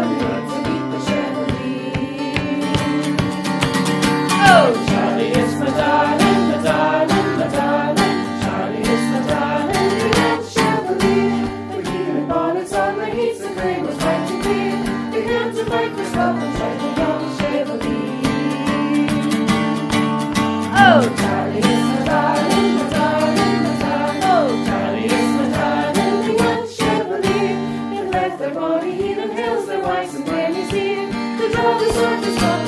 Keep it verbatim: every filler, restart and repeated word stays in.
Charlie to meet the Chevrolet. Oh, Charlie is my darling, my darling, my darling. Charlie is my darling, the young Chevrolet. The heated bonnets on the heats, the grey was white and clear. The hands of microscope and tried the young Chevrolet. Oh, Charlie is my darling, my darling, my darling. Oh, Charlie is my darling, the young Chevrolet. It left their body heat and hails their wives and grannies here. To draw the surface from